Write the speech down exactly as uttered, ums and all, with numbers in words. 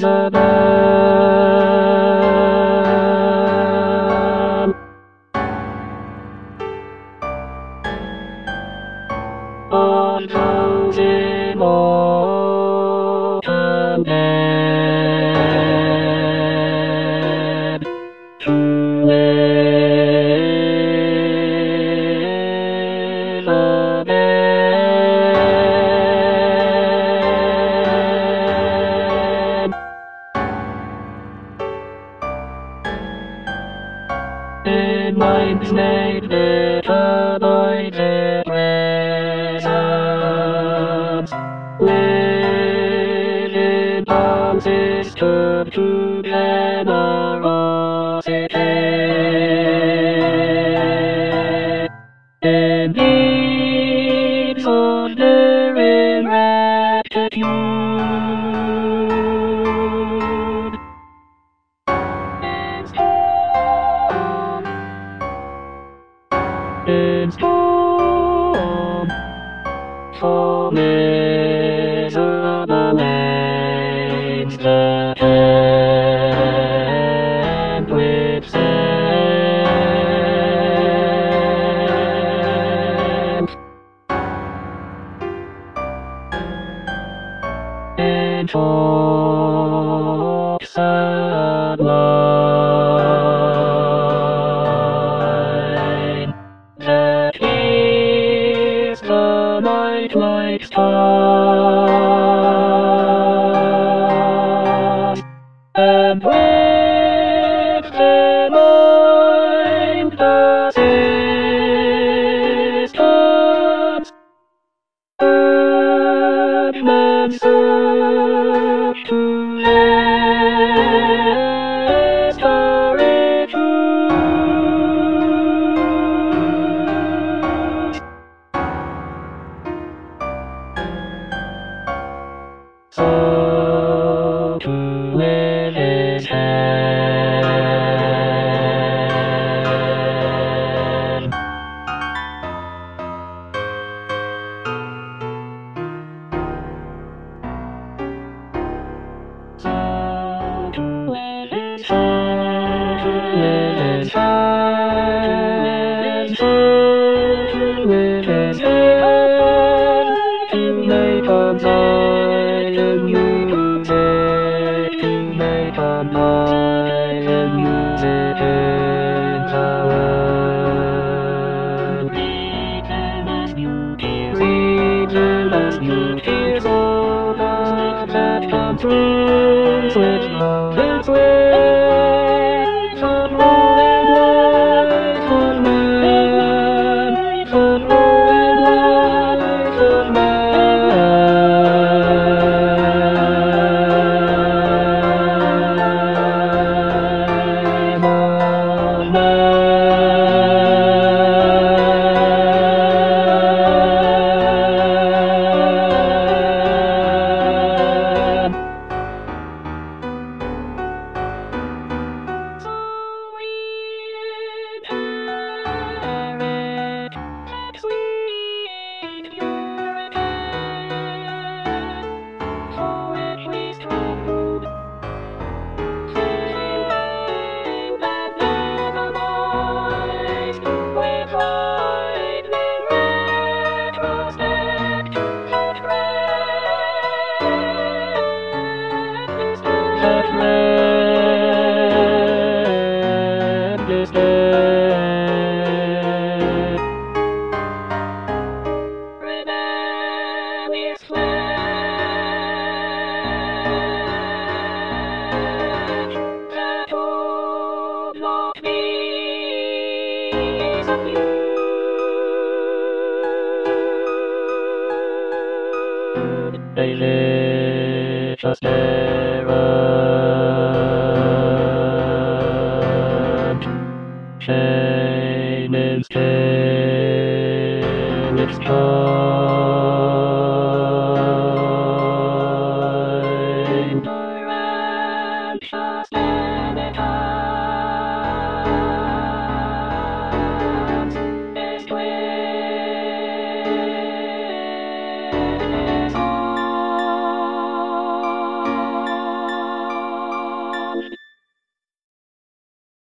Isabel. On closing autumn bed to Elizabeth. In mind's made better by the presence, within dances turn to generosity. In deeds honor in gratitude. In storm, for miserable lanes that end with sense. In talks and line that is the night like stars, and with the mind assistance, Birdman search to restoration. So to live is hell. So to live is hell, to live is hell, to live is hell, to make a night and music, to make a night and music in the world. Readless beauty, readless beauty is all that comes through with love and sweet. Fun rolling light, fun man, fun rolling light, fun man, fun man. That reckless death, rebellious flesh, that would not be subdued. They live just errant, chain in still its charm.